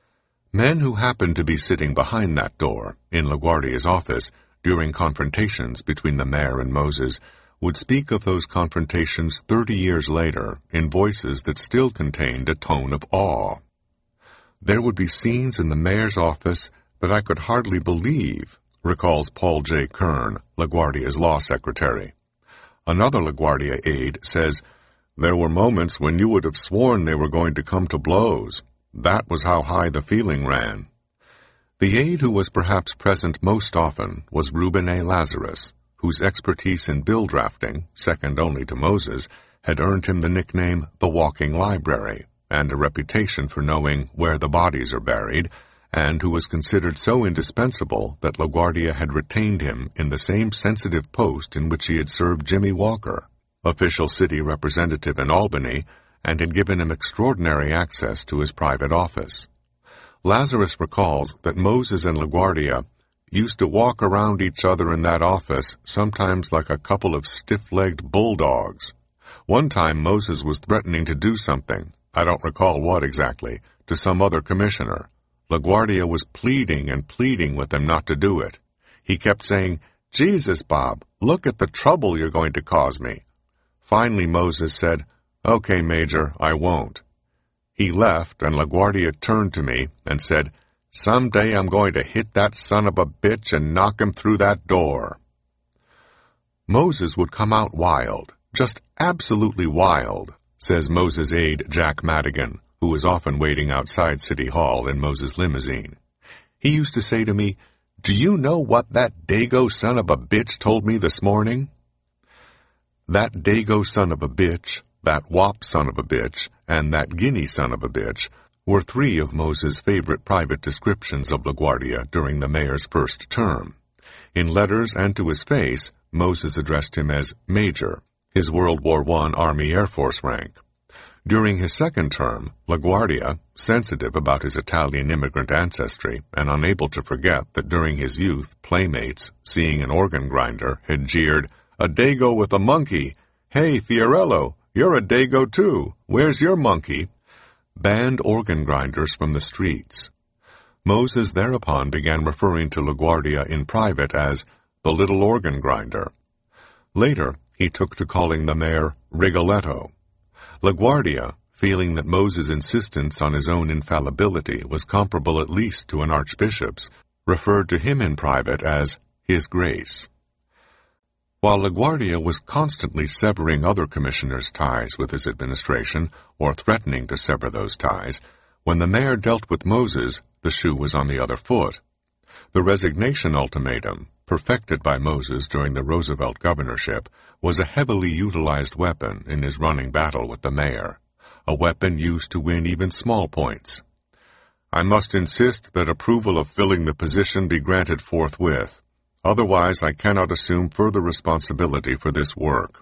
Men who happened to be sitting behind that door, in LaGuardia's office, during confrontations between the mayor and Moses, would speak of those confrontations thirty years later in voices that still contained a tone of awe. There would be scenes in the mayor's office that I could hardly believe, recalls Paul J. Kern, LaGuardia's law secretary. Another LaGuardia aide says, "There were moments when you would have sworn they were going to come to blows. That was how high the feeling ran." The aide who was perhaps present most often was Reuben A. Lazarus, whose expertise in bill drafting, second only to Moses, had earned him the nickname the Walking Library, and a reputation for knowing where the bodies are buried, and who was considered so indispensable that LaGuardia had retained him in the same sensitive post in which he had served Jimmy Walker, official city representative in Albany, and had given him extraordinary access to his private office. Lazarus recalls that Moses and LaGuardia used to walk around each other in that office, sometimes like a couple of stiff-legged bulldogs. One time Moses was threatening to do something, I don't recall what exactly, to some other commissioner. LaGuardia was pleading and pleading with him not to do it. He kept saying, "Jesus, Bob, look at the trouble you're going to cause me." Finally Moses said, "Okay, Major, I won't." He left, and LaGuardia turned to me and said, "Someday I'm going to hit that son of a bitch and knock him through that door." Moses would come out wild, just absolutely wild, says Moses' aide Jack Madigan, who was often waiting outside City Hall in Moses' limousine. He used to say to me, "Do you know what that Dago son of a bitch told me this morning?" That Dago son of a bitch, that Wop son of a bitch, and that Guinea son of a bitch were three of Moses' favorite private descriptions of LaGuardia during the mayor's first term. In letters and to his face, Moses addressed him as Major, his World War One Army Air Force rank. During his second term, LaGuardia, sensitive about his Italian immigrant ancestry and unable to forget that during his youth playmates, seeing an organ grinder, had jeered, "A Dago with a monkey! Hey, Fiorello, you're a Dago too! Where's your monkey?" banned organ grinders from the streets. Moses thereupon began referring to LaGuardia in private as the little organ grinder. Later, he took to calling the mayor Rigoletto. LaGuardia, feeling that Moses' insistence on his own infallibility was comparable at least to an archbishop's, referred to him in private as His Grace. While LaGuardia was constantly severing other commissioners' ties with his administration, or threatening to sever those ties, when the mayor dealt with Moses, the shoe was on the other foot. The resignation ultimatum, perfected by Moses during the Roosevelt governorship, was a heavily utilized weapon in his running battle with the mayor, a weapon used to win even small points. "I must insist that approval of filling the position be granted forthwith. Otherwise, I cannot assume further responsibility for this work."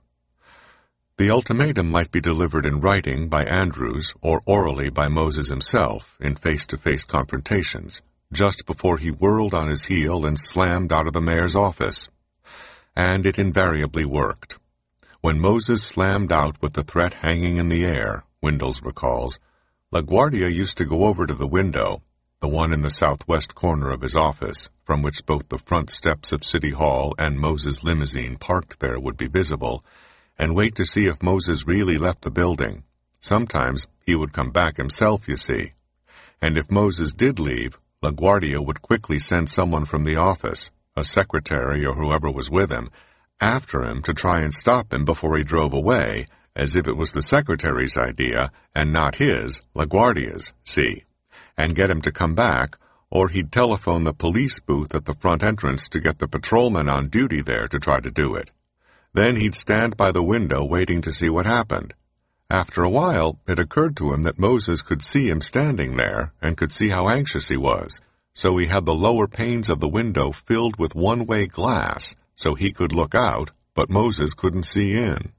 The ultimatum might be delivered in writing by Andrews or orally by Moses himself in face-to-face confrontations, just before he whirled on his heel and slammed out of the mayor's office. And it invariably worked. When Moses slammed out with the threat hanging in the air, Windles recalls, LaGuardia used to go over to the window, the one in the southwest corner of his office, from which both the front steps of City Hall and Moses' limousine parked there would be visible, and wait to see if Moses really left the building. Sometimes he would come back himself, you see. And if Moses did leave, LaGuardia would quickly send someone from the office, a secretary or whoever was with him, after him to try and stop him before he drove away, as if it was the secretary's idea and not his, LaGuardia's, see, and get him to come back, or he'd telephone the police booth at the front entrance to get the patrolman on duty there to try to do it. Then he'd stand by the window waiting to see what happened. After a while, it occurred to him that Moses could see him standing there and could see how anxious he was, so he had the lower panes of the window filled with one-way glass so he could look out, but Moses couldn't see in.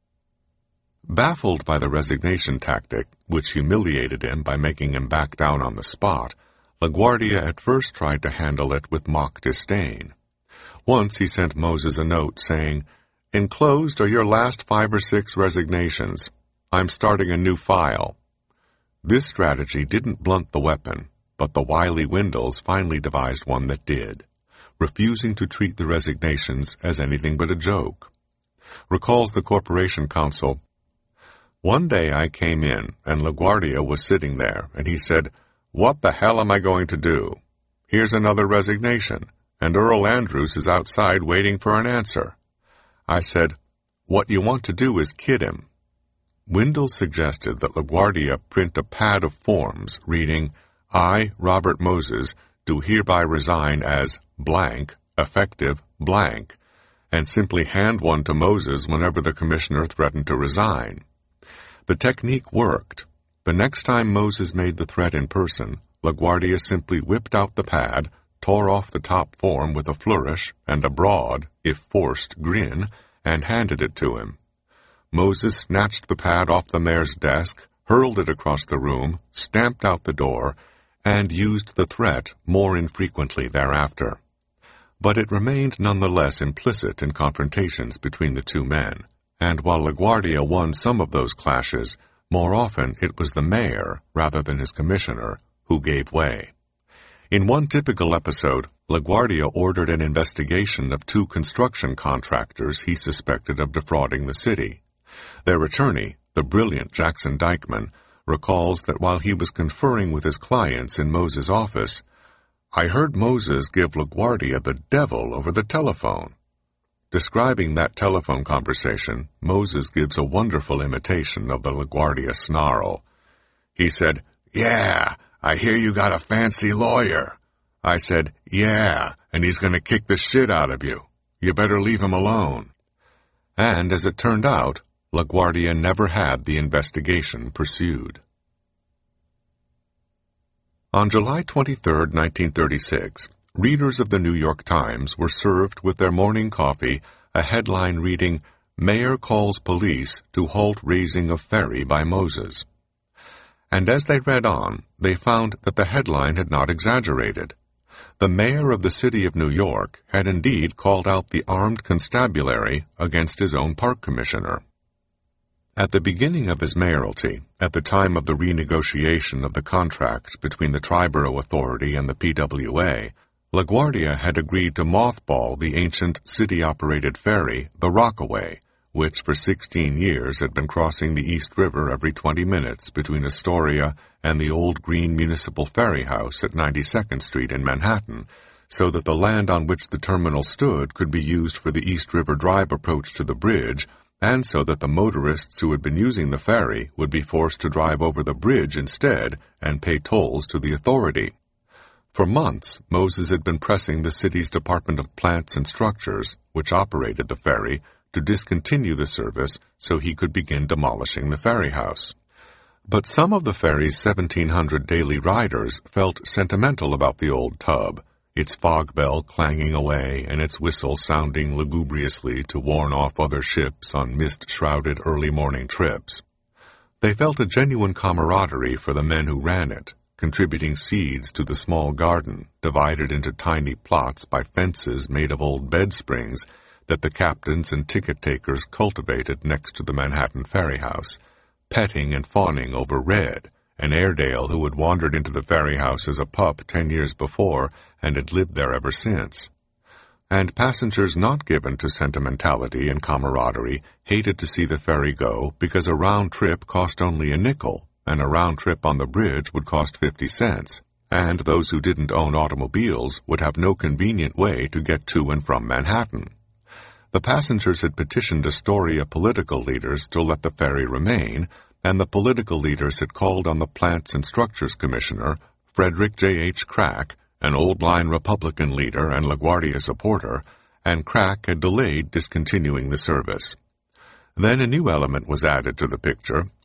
Baffled by the resignation tactic, which humiliated him by making him back down on the spot, LaGuardia at first tried to handle it with mock disdain. Once he sent Moses a note saying, "Enclosed are your last five or six resignations. I'm starting a new file." This strategy didn't blunt the weapon, but the wily Windles finally devised one that did, refusing to treat the resignations as anything but a joke. Recalls the corporation counsel, "One day I came in, and LaGuardia was sitting there, and he said, 'What the hell am I going to do? Here's another resignation, and Earl Andrews is outside waiting for an answer.' I said, 'What you want to do is kid him.'" Windles suggested that LaGuardia print a pad of forms reading, "I, Robert Moses, do hereby resign as blank, effective blank," and simply hand one to Moses whenever the commissioner threatened to resign. The technique worked. The next time Moses made the threat in person, LaGuardia simply whipped out the pad, tore off the top form with a flourish and a broad, if forced, grin, and handed it to him. Moses snatched the pad off the mayor's desk, hurled it across the room, stamped out the door, and used the threat more infrequently thereafter. But it remained nonetheless implicit in confrontations between the two men, and while LaGuardia won some of those clashes, more often it was the mayor, rather than his commissioner, who gave way. In one typical episode, LaGuardia ordered an investigation of two construction contractors he suspected of defrauding the city. Their attorney, the brilliant Jackson Dykeman, recalls that while he was conferring with his clients in Moses' office, "I heard Moses give LaGuardia the devil over the telephone." Describing that telephone conversation, Moses gives a wonderful imitation of the LaGuardia snarl. He said, "Yeah, I hear you got a fancy lawyer." I said, "Yeah, and he's going to kick the shit out of you. You better leave him alone." And as it turned out, LaGuardia never had the investigation pursued. On July twenty-third, nineteen thirty-six, readers of the New York Times were served with their morning coffee a headline reading, "Mayor Calls Police to Halt Raising of Ferry by Moses." And as they read on, they found that the headline had not exaggerated. The mayor of the city of New York had indeed called out the armed constabulary against his own park commissioner. At the beginning of his mayoralty, at the time of the renegotiation of the contract between the Triborough Authority and the P W A, LaGuardia had agreed to mothball the ancient city-operated ferry, the Rockaway, which for sixteen years had been crossing the East River every twenty minutes between Astoria and the old green municipal ferry house at ninety-second Street in Manhattan, so that the land on which the terminal stood could be used for the East River Drive approach to the bridge, and so that the motorists who had been using the ferry would be forced to drive over the bridge instead and pay tolls to the authority. For months, Moses had been pressing the city's Department of Plants and Structures, which operated the ferry, to discontinue the service so he could begin demolishing the ferry house. But some of the ferry's seventeen hundred daily riders felt sentimental about the old tub, its fog bell clanging away and its whistle sounding lugubriously to warn off other ships on mist-shrouded early morning trips. They felt a genuine camaraderie for the men who ran it, contributing seeds to the small garden, divided into tiny plots by fences made of old bed springs that the captains and ticket-takers cultivated next to the Manhattan ferry house, petting and fawning over Red, an Airedale who had wandered into the ferry house as a pup ten years before and had lived there ever since. And passengers not given to sentimentality and camaraderie hated to see the ferry go because a round trip cost only a nickel, and a round trip on the bridge would cost fifty cents, and those who didn't own automobiles would have no convenient way to get to and from Manhattan. The passengers had petitioned Astoria political leaders to let the ferry remain, and the political leaders had called on the Plants and Structures Commissioner, Frederick J H Crack, an old-line Republican leader and LaGuardia supporter, and Crack had delayed discontinuing the service. Then a new element was added to the picture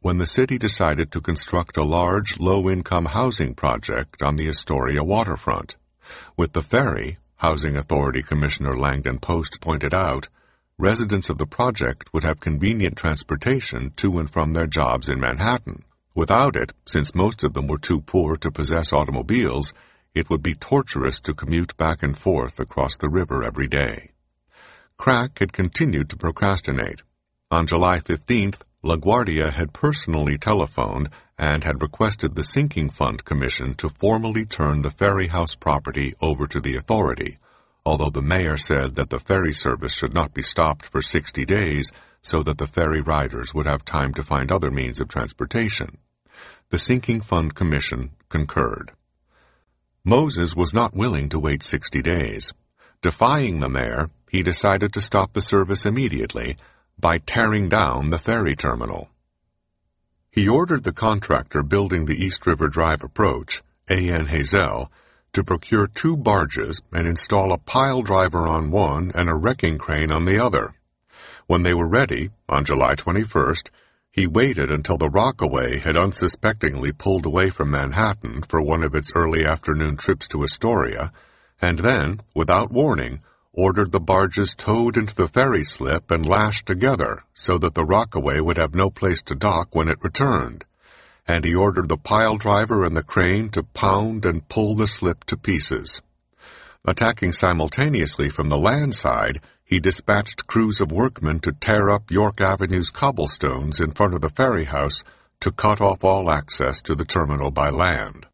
when the city decided to construct a large, low-income housing project on the Astoria waterfront. With the ferry, Housing Authority Commissioner Langdon Post pointed out, residents of the project would have convenient transportation to and from their jobs in Manhattan. Without it, since most of them were too poor to possess automobiles, it would be torturous to commute back and forth across the river every day. Crack had continued to procrastinate. On July fifteenth, LaGuardia had personally telephoned and had requested the Sinking Fund Commission to formally turn the ferry house property over to the authority, although the mayor said that the ferry service should not be stopped for sixty days so that the ferry riders would have time to find other means of transportation. The Sinking Fund Commission concurred. Moses was not willing to wait sixty days. Defying the mayor, he decided to stop the service immediately by tearing down the ferry terminal. He ordered the contractor building the East River Drive approach, A N Hazel, to procure two barges and install a pile driver on one and a wrecking crane on the other. When they were ready, on July twenty-first, he waited until the Rockaway had unsuspectingly pulled away from Manhattan for one of its early afternoon trips to Astoria, and then, without warning, ordered the barges towed into the ferry slip and lashed together so that the Rockaway would have no place to dock when it returned, and he ordered the pile driver and the crane to pound and pull the slip to pieces. Attacking simultaneously from the land side, he dispatched crews of workmen to tear up York Avenue's cobblestones in front of the ferry house to cut off all access to the terminal by land.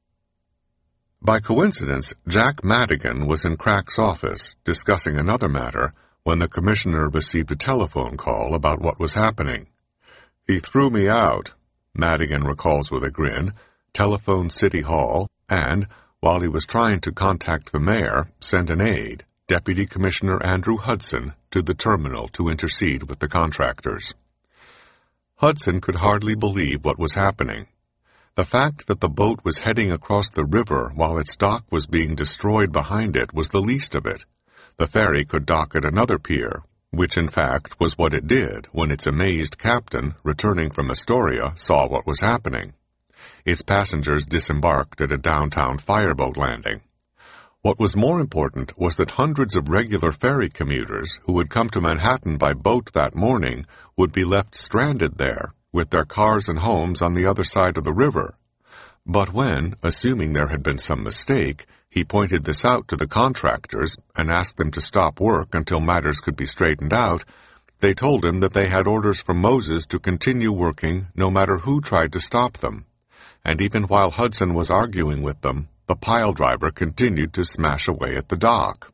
By coincidence, Jack Madigan was in Crack's office discussing another matter when the commissioner received a telephone call about what was happening. "He threw me out," Madigan recalls with a grin, telephoned City Hall, and, while he was trying to contact the mayor, sent an aide, Deputy Commissioner Andrew Hudson, to the terminal to intercede with the contractors. Hudson could hardly believe what was happening. The fact that the boat was heading across the river while its dock was being destroyed behind it was the least of it. The ferry could dock at another pier, which in fact was what it did when its amazed captain, returning from Astoria, saw what was happening. Its passengers disembarked at a downtown fireboat landing. What was more important was that hundreds of regular ferry commuters who had come to Manhattan by boat that morning would be left stranded there, with their cars and homes on the other side of the river. But when, assuming there had been some mistake, he pointed this out to the contractors and asked them to stop work until matters could be straightened out, they told him that they had orders from Moses to continue working no matter who tried to stop them. And even while Hudson was arguing with them, the pile driver continued to smash away at the dock.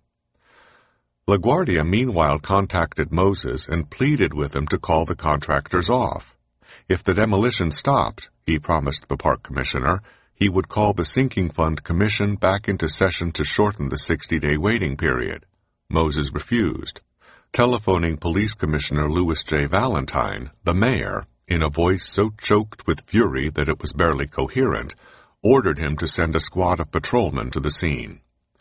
LaGuardia meanwhile contacted Moses and pleaded with him to call the contractors off. If the demolition stopped, he promised the park commissioner, he would call the Sinking Fund Commission back into session to shorten the sixty-day waiting period. Moses refused. Telephoning Police Commissioner Louis J. Valentine, the mayor, in a voice so choked with fury that it was barely coherent, ordered him to send a squad of patrolmen to the scene.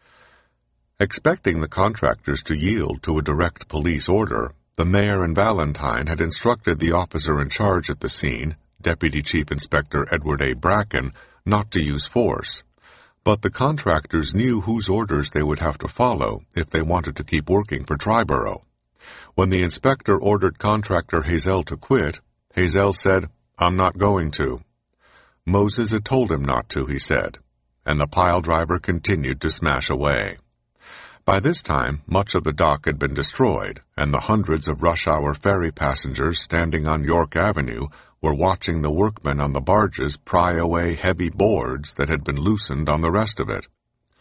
Expecting the contractors to yield to a direct police order, the mayor and Valentine had instructed the officer in charge at the scene, Deputy Chief Inspector Edward A. Bracken, not to use force. But the contractors knew whose orders they would have to follow if they wanted to keep working for Triborough. When the inspector ordered contractor Hazel to quit, Hazel said, "I'm not going to." Moses had told him not to, he said, and the pile driver continued to smash away. By this time, much of the dock had been destroyed, and the hundreds of rush-hour ferry passengers standing on York Avenue were watching the workmen on the barges pry away heavy boards that had been loosened on the rest of it.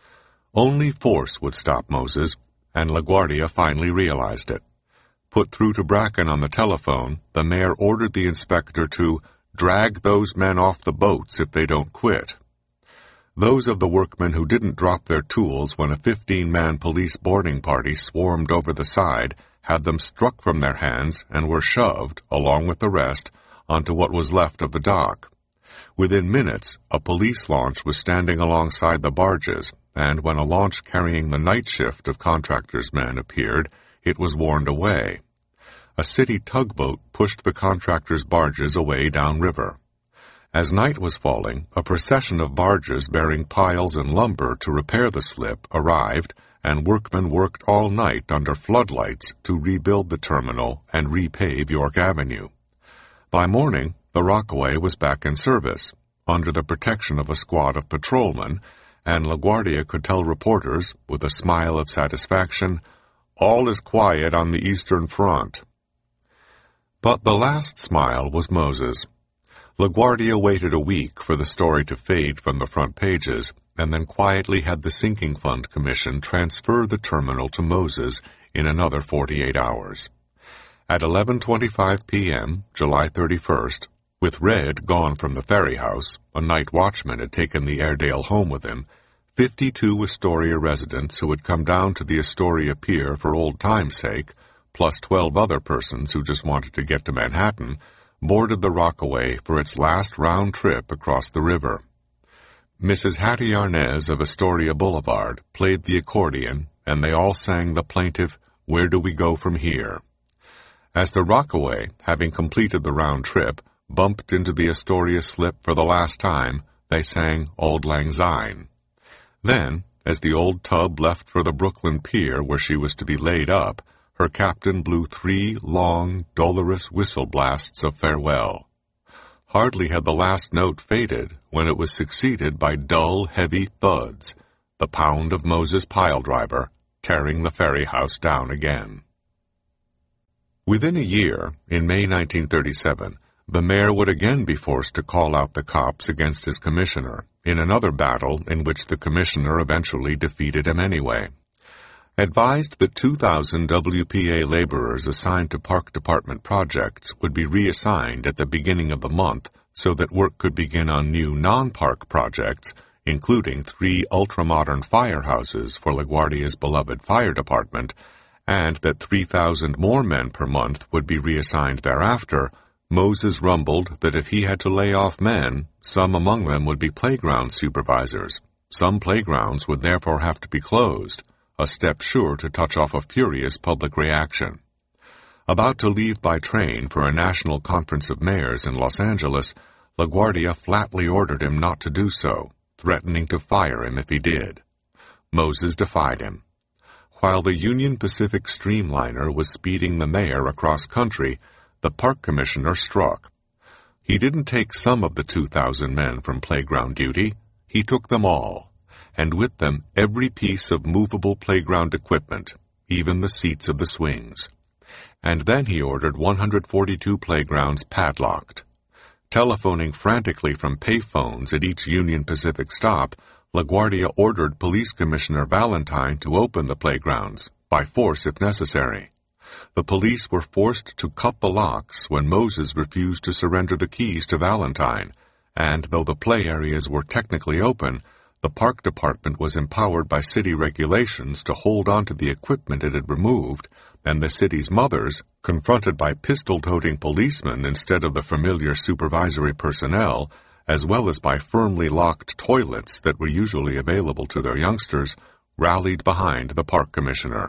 Only force would stop Moses, and LaGuardia finally realized it. Put through to Bracken on the telephone, the mayor ordered the inspector to drag those men off the boats if they don't quit. Those of the workmen who didn't drop their tools when a fifteen-man police boarding party swarmed over the side had them struck from their hands and were shoved, along with the rest, onto what was left of the dock. Within minutes, a police launch was standing alongside the barges, and when a launch carrying the night shift of contractors' men appeared, it was warned away. A city tugboat pushed the contractors' barges away downriver. As night was falling, a procession of barges bearing piles and lumber to repair the slip arrived, and workmen worked all night under floodlights to rebuild the terminal and repave York Avenue. By morning, the Rockaway was back in service, under the protection of a squad of patrolmen, and LaGuardia could tell reporters, with a smile of satisfaction, "All is quiet on the Eastern Front." But the last smile was Moses. LaGuardia waited a week for the story to fade from the front pages, and then quietly had the Sinking Fund Commission transfer the terminal to Moses in another forty-eight hours. At eleven twenty-five p.m., July thirty-first, with Red gone from the ferry house, a night watchman had taken the Airedale home with him, fifty-two Astoria residents who had come down to the Astoria Pier for old time's sake, plus twelve other persons who just wanted to get to Manhattan, boarded the Rockaway for its last round trip across the river. Missus Hattie Arnez of Astoria Boulevard played the accordion, and they all sang the plaintive, "Where Do We Go From Here?" As the Rockaway, having completed the round trip, bumped into the Astoria slip for the last time, they sang Auld Lang Syne. Then, as the old tub left for the Brooklyn Pier where she was to be laid up, her captain blew three long, dolorous whistle blasts of farewell. Hardly had the last note faded when it was succeeded by dull, heavy thuds, the pound of Moses' pile-driver tearing the ferry house down again. Within a year, in May nineteen thirty-seven, the mayor would again be forced to call out the cops against his commissioner, in another battle in which the commissioner eventually defeated him anyway. Advised that two thousand W P A laborers assigned to Park Department projects would be reassigned at the beginning of the month so that work could begin on new non-park projects, including three ultra-modern firehouses for LaGuardia's beloved fire department, and that three thousand more men per month would be reassigned thereafter, Moses rumbled that if he had to lay off men, some among them would be playground supervisors. Some playgrounds would therefore have to be closed, a step sure to touch off a furious public reaction. About to leave by train for a national conference of mayors in Los Angeles, LaGuardia flatly ordered him not to do so, threatening to fire him if he did. Moses defied him. While the Union Pacific Streamliner was speeding the mayor across country, the park commissioner struck. He didn't take some of the two thousand men from playground duty. He took them all, and with them every piece of movable playground equipment, even the seats of the swings. And then he ordered one hundred forty-two playgrounds padlocked. Telephoning frantically from payphones at each Union Pacific stop, LaGuardia ordered Police Commissioner Valentine to open the playgrounds, by force if necessary. The police were forced to cut the locks when Moses refused to surrender the keys to Valentine, and though the play areas were technically open, the park department was empowered by city regulations to hold on to the equipment it had removed, and the city's mothers, confronted by pistol-toting policemen instead of the familiar supervisory personnel, as well as by firmly locked toilets that were usually available to their youngsters, rallied behind the park commissioner.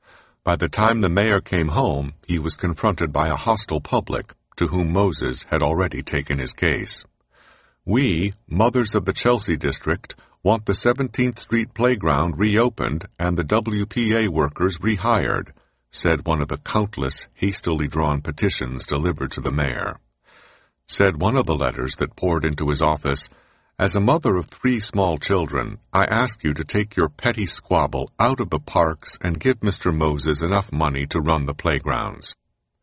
By the time the mayor came home, he was confronted by a hostile public, to whom Moses had already taken his case. "We, mothers of the Chelsea district, want the seventeenth Street playground reopened and the W P A workers rehired," said one of the countless hastily drawn petitions delivered to the mayor. Said one of the letters that poured into his office, "As a mother of three small children, I ask you to take your petty squabble out of the parks and give Mister Moses enough money to run the playgrounds."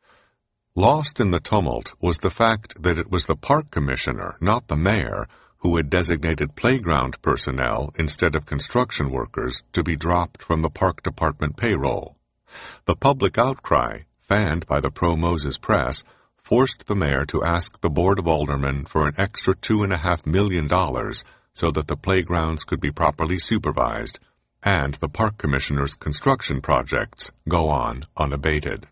Lost in the tumult was the fact that it was the park commissioner, not the mayor, who had designated playground personnel instead of construction workers to be dropped from the park department payroll. The public outcry, fanned by the pro-Moses press, forced the mayor to ask the Board of Aldermen for an extra two and a half million dollars so that the playgrounds could be properly supervised, and the park commissioner's construction projects go on unabated.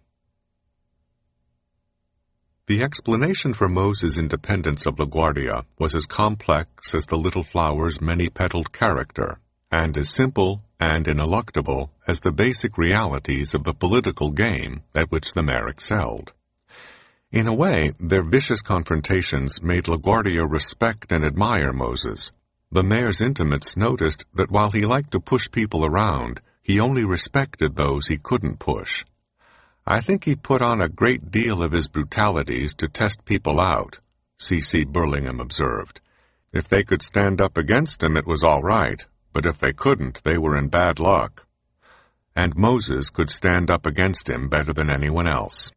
The explanation for Moses' independence of LaGuardia was as complex as the little flower's many-petaled character, and as simple and ineluctable as the basic realities of the political game at which the mayor excelled. In a way, their vicious confrontations made LaGuardia respect and admire Moses. The mayor's intimates noticed that while he liked to push people around, he only respected those he couldn't push. "I think he put on a great deal of his brutalities to test people out," C C Burlingham observed. "If they could stand up against him, it was all right, but if they couldn't, they were in bad luck." And Moses could stand up against him better than anyone else.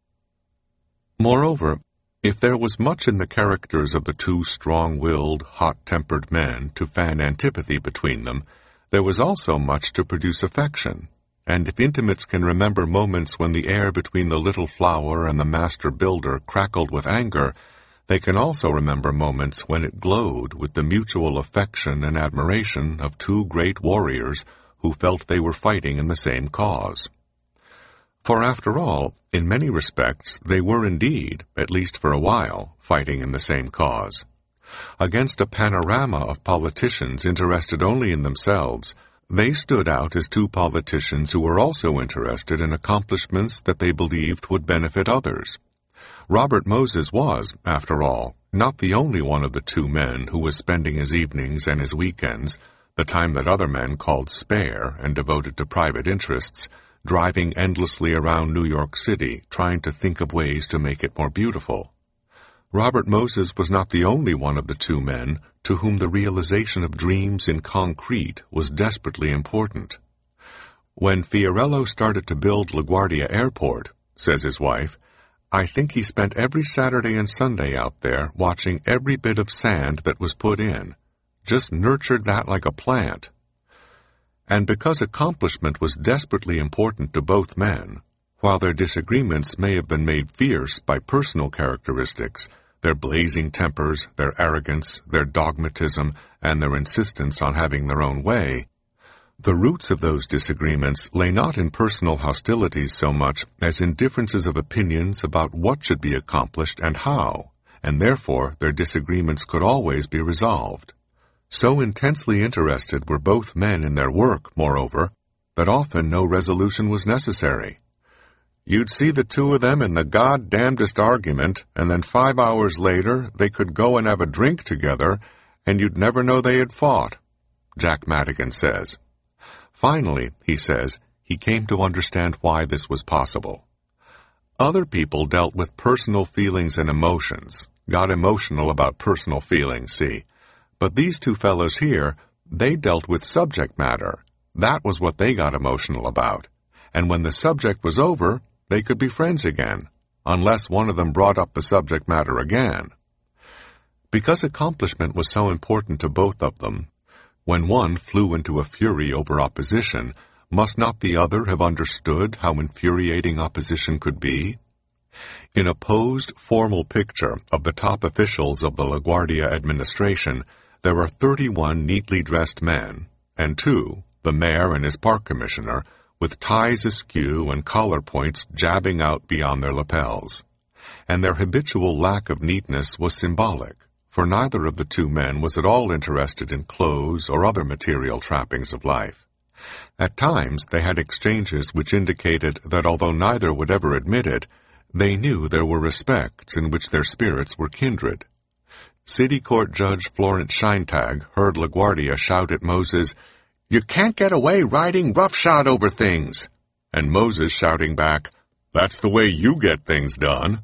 Moreover, if there was much in the characters of the two strong-willed, hot-tempered men to fan antipathy between them, there was also much to produce affection. And if intimates can remember moments when the air between the little flower and the master builder crackled with anger, they can also remember moments when it glowed with the mutual affection and admiration of two great warriors who felt they were fighting in the same cause. For after all, in many respects, they were indeed, at least for a while, fighting in the same cause. Against a panorama of politicians interested only in themselves, they stood out as two politicians who were also interested in accomplishments that they believed would benefit others. Robert Moses was, after all, not the only one of the two men who was spending his evenings and his weekends, the time that other men called spare and devoted to private interests, driving endlessly around New York City, trying to think of ways to make it more beautiful. Robert Moses was not the only one of the two men to whom the realization of dreams in concrete was desperately important. When Fiorello started to build LaGuardia Airport, says his wife, "I think he spent every Saturday and Sunday out there watching every bit of sand that was put in, just nurtured that like a plant." And because accomplishment was desperately important to both men, while their disagreements may have been made fierce by personal characteristics, their blazing tempers, their arrogance, their dogmatism, and their insistence on having their own way, the roots of those disagreements lay not in personal hostilities so much as in differences of opinions about what should be accomplished and how, and therefore their disagreements could always be resolved. So intensely interested were both men in their work, moreover, that often no resolution was necessary. You'd see the two of them in the goddamnedest argument, and then five hours later they could go and have a drink together, and you'd never know they had fought, Jack Madigan says. Finally, he says, he came to understand why this was possible. Other people dealt with personal feelings and emotions, got emotional about personal feelings, see. But these two fellows here, they dealt with subject matter. That was what they got emotional about. And when the subject was over, they could be friends again, unless one of them brought up the subject matter again. Because accomplishment was so important to both of them, when one flew into a fury over opposition, must not the other have understood how infuriating opposition could be? In a posed, formal picture of the top officials of the LaGuardia administration, there are thirty-one neatly dressed men, and two, the mayor and his park commissioner, with ties askew and collar points jabbing out beyond their lapels. And their habitual lack of neatness was symbolic, for neither of the two men was at all interested in clothes or other material trappings of life. At times they had exchanges which indicated that although neither would ever admit it, they knew there were respects in which their spirits were kindred. City Court Judge Florence Sheintag heard LaGuardia shout at Moses, "You can't get away riding roughshod over things," and Moses shouting back, "That's the way you get things done."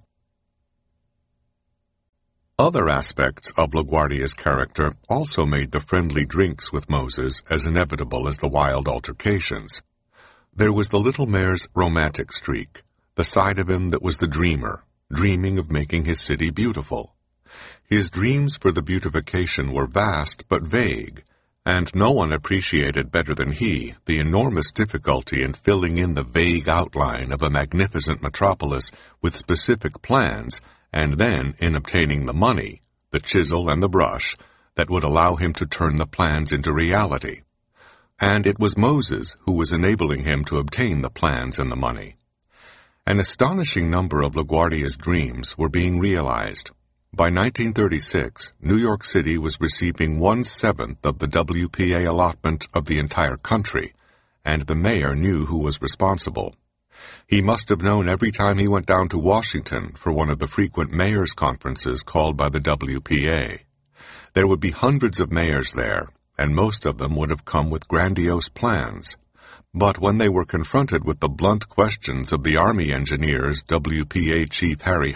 Other aspects of LaGuardia's character also made the friendly drinks with Moses as inevitable as the wild altercations. There was the little mayor's romantic streak, the side of him that was the dreamer, dreaming of making his city beautiful. His dreams for the beautification were vast but vague, and no one appreciated better than he the enormous difficulty in filling in the vague outline of a magnificent metropolis with specific plans, and then in obtaining the money, the chisel and the brush, that would allow him to turn the plans into reality. And it was Moses who was enabling him to obtain the plans and the money. An astonishing number of LaGuardia's dreams were being realized. By nineteen thirty-six, New York City was receiving one-seventh of the W P A allotment of the entire country, and the mayor knew who was responsible. He must have known every time he went down to Washington for one of the frequent mayors' conferences called by the W P A. There would be hundreds of mayors there, and most of them would have come with grandiose plans. But when they were confronted with the blunt questions of the Army engineers, W P A Chief Harry